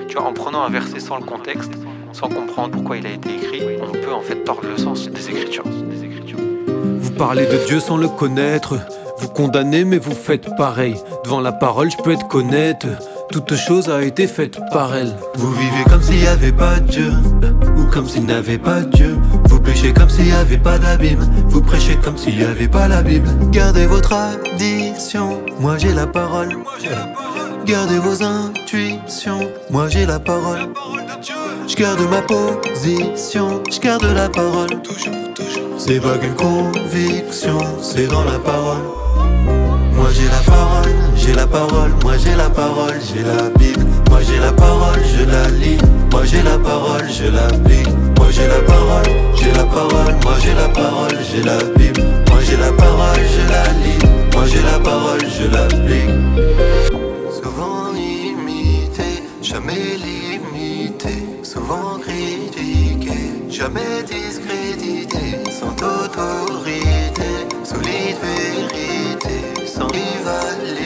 Tu vois, en prenant un verset sans le contexte, sans comprendre pourquoi il a été écrit, on peut en fait tordre le sens des Écritures. Vous parlez de Dieu sans le connaître. Vous condamnez mais vous faites pareil. Devant la parole je peux être honnête. Toute chose a été faite par elle. Vous vivez comme s'il n'y avait pas de Dieu, ou comme s'il n'avait pas de Dieu. Vous péchez comme s'il n'y avait pas d'abîme. Vous prêchez comme s'il n'y avait pas la Bible. Gardez vos traditions, moi j'ai la parole. Gardez vos intuitions, moi j'ai la parole. Je garde ma position, je garde la parole. C'est pas qu'une conviction, c'est dans la parole. Moi j'ai la parole, j'ai la parole, moi j'ai la parole, j'ai la Bible. Moi j'ai la parole, je la lis. Moi j'ai la parole, je l'applique. Moi j'ai la parole, j'ai la parole, moi j'ai la parole, j'ai la Bible. Moi j'ai la parole, je la lis. Moi j'ai la parole, je l'applique. Souvent imité, jamais limité. Souvent critiqué, jamais discrédité. Sans autorité, solide vérité, sans rivalité.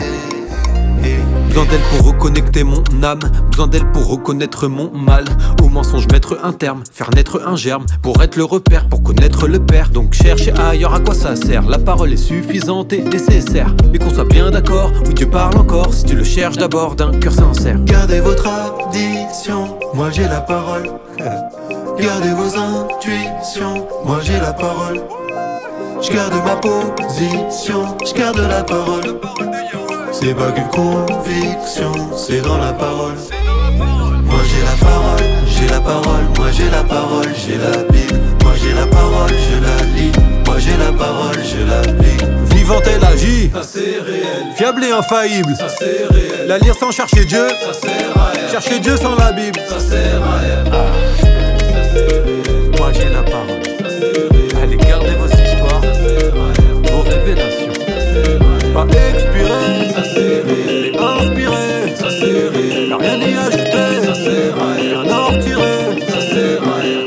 Besoin d'elle pour reconnecter mon âme, besoin d'elle pour reconnaître mon mal. Au mensonge mettre un terme, faire naître un germe. Pour être le repère, pour connaître le père. Donc chercher ailleurs à quoi ça sert. La parole est suffisante et nécessaire. Mais qu'on soit bien d'accord, oui Dieu parle encore. Si tu le cherches d'abord d'un cœur sincère. Gardez vos traditions, moi j'ai la parole. Gardez vos intuitions, moi j'ai la parole. Je garde ma position, je garde la parole. C'est pas qu'une conviction, c'est dans la parole. Moi j'ai la parole, j'ai la parole, moi j'ai la parole, j'ai la Bible. Moi j'ai la parole, je la lis. Moi j'ai la parole, je l'applique. Vivante elle agit, Ça c'est réel, fiable et infaillible. ça c'est réel, La lire sans chercher Dieu, ça sert à rien, chercher Dieu sans la Bible. ça sert à rien. Ça c'est réel, Moi j'ai la parole. ça c'est réel, Allez gardez vos histoires, ça sert à rien, vos révélations. ça sert à rien. Pas expiré, Ça c'est réel, mais inspiré. ça c'est réel, Y'a rien y ajouter, ça sert à rien, rien à en retirer. ça sert à rien.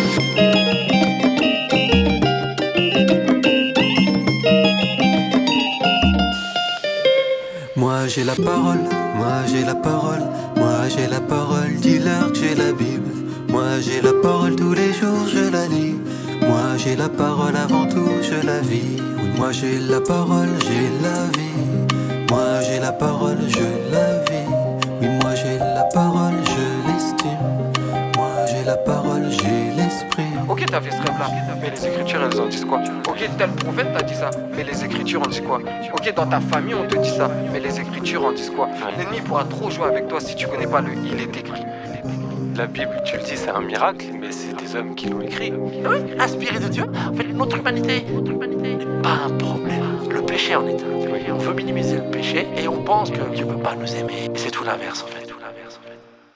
Moi j'ai la parole, moi j'ai la parole, moi j'ai la parole, dis-leur que j'ai la Bible. Moi j'ai la parole tous les jours, je la lis. Moi j'ai la parole avant tout, je la vis. Oui, moi j'ai la parole, j'ai la vie. Moi j'ai la parole, je la vis. Oui, moi j'ai la parole, je l'estime. Moi j'ai la parole, j'ai l'esprit. Ok, t'as fait ce rêve-là, mais les Écritures, elles en disent quoi? Ok, tel prophète t'a dit ça, mais les Écritures en disent quoi? Ok, dans ta famille, on te dit ça, mais les Écritures en disent quoi? L'ennemi pourra trop jouer avec toi si tu connais pas le « il est écrit ». La Bible, tu le dis, c'est un miracle, mais c'est des hommes qui l'ont écrit. Oui, inspiré de Dieu. En fait, notre humanité n'est pas un problème. Le péché en est un. On veut minimiser le péché et on pense que Dieu ne peut pas nous aimer. C'est tout l'inverse en fait.